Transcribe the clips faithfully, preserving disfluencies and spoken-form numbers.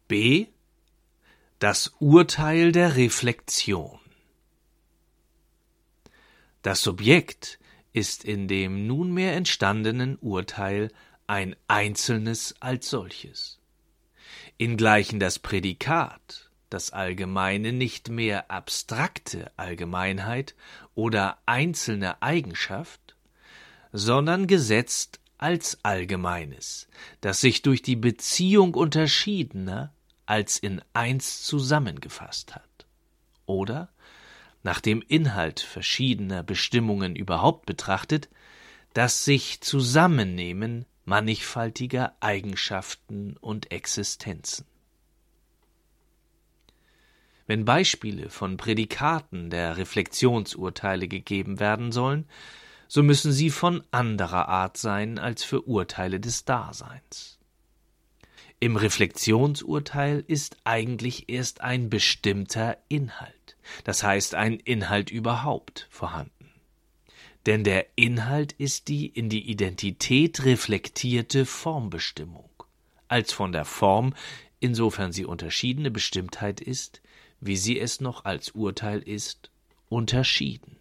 B. Das Urteil der Reflexion. Das Subjekt ist in dem nunmehr entstandenen Urteil ein einzelnes als solches. Ingleichen das Prädikat, das Allgemeine, nicht mehr abstrakte Allgemeinheit oder einzelne Eigenschaft, sondern gesetzt als Allgemeines, das sich durch die Beziehung unterschiedener als in eins zusammengefasst hat. Oder, nach dem Inhalt verschiedener Bestimmungen überhaupt betrachtet, das sich Zusammennehmen mannigfaltiger Eigenschaften und Existenzen. Wenn Beispiele von Prädikaten der Reflexionsurteile gegeben werden sollen, so müssen sie von anderer Art sein als für Urteile des Daseins. Im Reflexionsurteil ist eigentlich erst ein bestimmter Inhalt, das heißt ein Inhalt überhaupt, vorhanden. Denn der Inhalt ist die in die Identität reflektierte Formbestimmung, als von der Form, insofern sie unterschiedene Bestimmtheit ist, wie sie es noch als Urteil ist, unterschieden.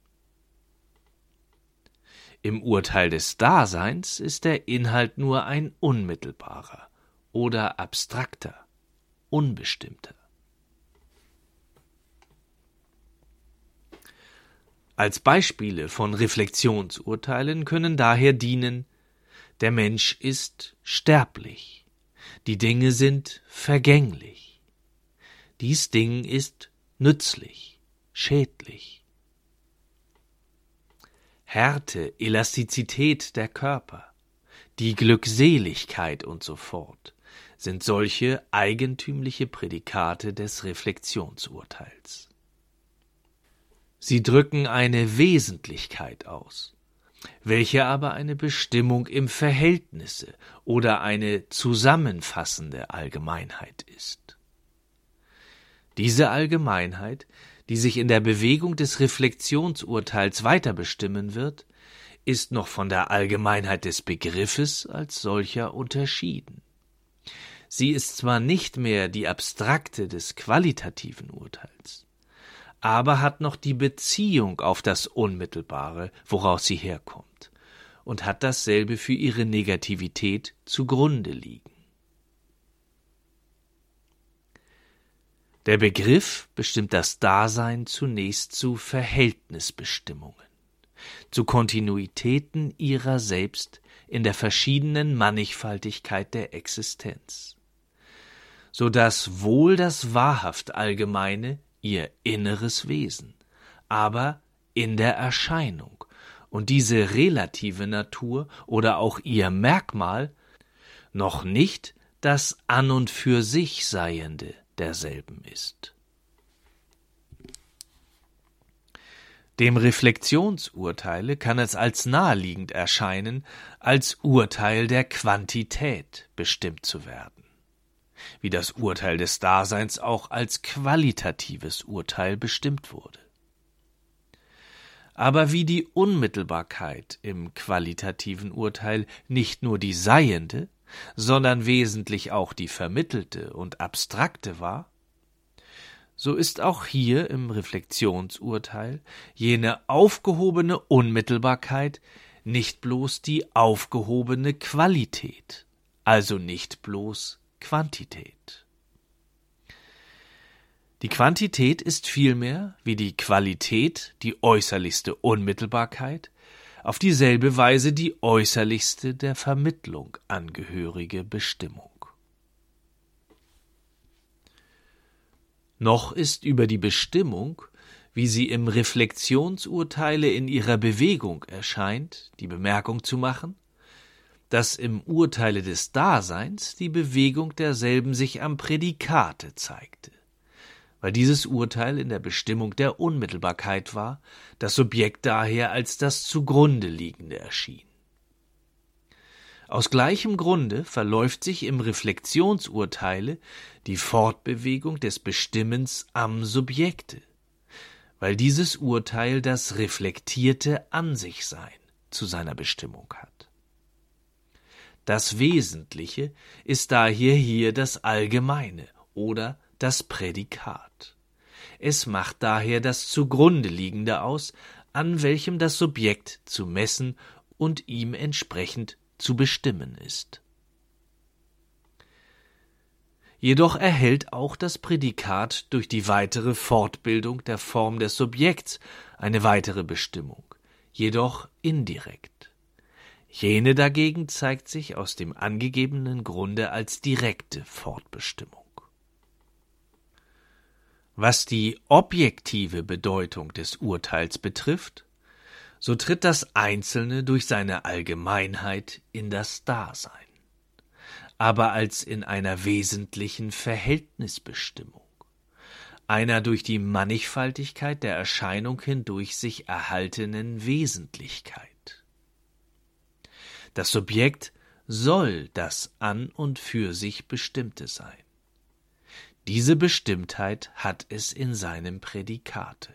Im Urteil des Daseins ist der Inhalt nur ein unmittelbarer oder abstrakter, unbestimmter. Als Beispiele von Reflexionsurteilen können daher dienen: Der Mensch ist sterblich, die Dinge sind vergänglich, dies Ding ist nützlich, schädlich. Härte, Elastizität der Körper, die Glückseligkeit und so fort sind solche eigentümliche Prädikate des Reflexionsurteils. Sie drücken eine Wesentlichkeit aus, welche aber eine Bestimmung im Verhältnisse oder eine zusammenfassende Allgemeinheit ist. Diese Allgemeinheit, die sich in der Bewegung des Reflexionsurteils weiter bestimmen wird, ist noch von der Allgemeinheit des Begriffes als solcher unterschieden. Sie ist zwar nicht mehr die abstrakte des qualitativen Urteils, aber hat noch die Beziehung auf das Unmittelbare, woraus sie herkommt, und hat dasselbe für ihre Negativität zugrunde liegen. Der Begriff bestimmt das Dasein zunächst zu Verhältnisbestimmungen, zu Kontinuitäten ihrer selbst in der verschiedenen Mannigfaltigkeit der Existenz, so dass wohl das wahrhaft Allgemeine ihr inneres Wesen, aber in der Erscheinung, und diese relative Natur oder auch ihr Merkmal noch nicht das an und für sich Seiende derselben ist. Dem Reflexionsurteile kann es als naheliegend erscheinen, als Urteil der Quantität bestimmt zu werden, wie das Urteil des Daseins auch als qualitatives Urteil bestimmt wurde. Aber wie die Unmittelbarkeit im qualitativen Urteil nicht nur die seiende, sondern wesentlich auch die vermittelte und abstrakte war, so ist auch hier im Reflexionsurteil jene aufgehobene Unmittelbarkeit nicht bloß die aufgehobene Qualität, also nicht bloß Quantität. Die Quantität ist vielmehr, wie die Qualität, die äußerlichste Unmittelbarkeit, auf dieselbe Weise die äußerlichste der Vermittlung angehörige Bestimmung. Noch ist über die Bestimmung, wie sie im Reflexionsurteile in ihrer Bewegung erscheint, die Bemerkung zu machen, dass im Urteile des Daseins die Bewegung derselben sich am Prädikate zeigte, weil dieses Urteil in der Bestimmung der Unmittelbarkeit war, das Subjekt daher als das zugrunde liegende erschien. Aus gleichem Grunde verläuft sich im Reflexionsurteile die Fortbewegung des Bestimmens am Subjekte, weil dieses Urteil das reflektierte An-sich-Sein zu seiner Bestimmung hat. Das Wesentliche ist daher hier das Allgemeine oder das Prädikat. Es macht daher das zugrunde liegende aus, an welchem das Subjekt zu messen und ihm entsprechend zu bestimmen ist. Jedoch erhält auch das Prädikat durch die weitere Fortbildung der Form des Subjekts eine weitere Bestimmung, jedoch indirekt. Jene dagegen zeigt sich aus dem angegebenen Grunde als direkte Fortbestimmung. Was die objektive Bedeutung des Urteils betrifft, so tritt das Einzelne durch seine Allgemeinheit in das Dasein, aber als in einer wesentlichen Verhältnisbestimmung, einer durch die Mannigfaltigkeit der Erscheinung hindurch sich erhaltenen Wesentlichkeit. Das Subjekt soll das an und für sich Bestimmte sein. Diese Bestimmtheit hat es in seinem Prädikate.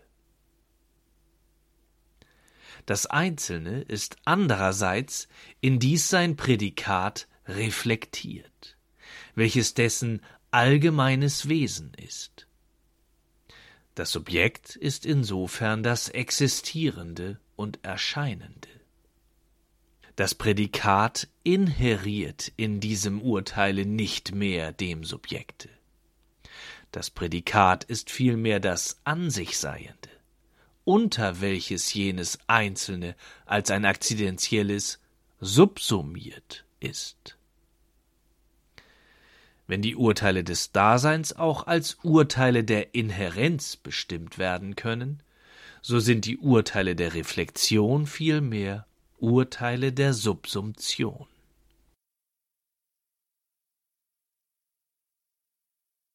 Das Einzelne ist andererseits in dies sein Prädikat reflektiert, welches dessen allgemeines Wesen ist. Das Subjekt ist insofern das Existierende und Erscheinende. Das Prädikat inheriert in diesem Urteile nicht mehr dem Subjekte. Das Prädikat ist vielmehr das An sich Seiende, unter welches jenes Einzelne als ein akzidentielles subsumiert ist. Wenn die Urteile des Daseins auch als Urteile der Inhärenz bestimmt werden können, so sind die Urteile der Reflexion vielmehr Urteile der Subsumption.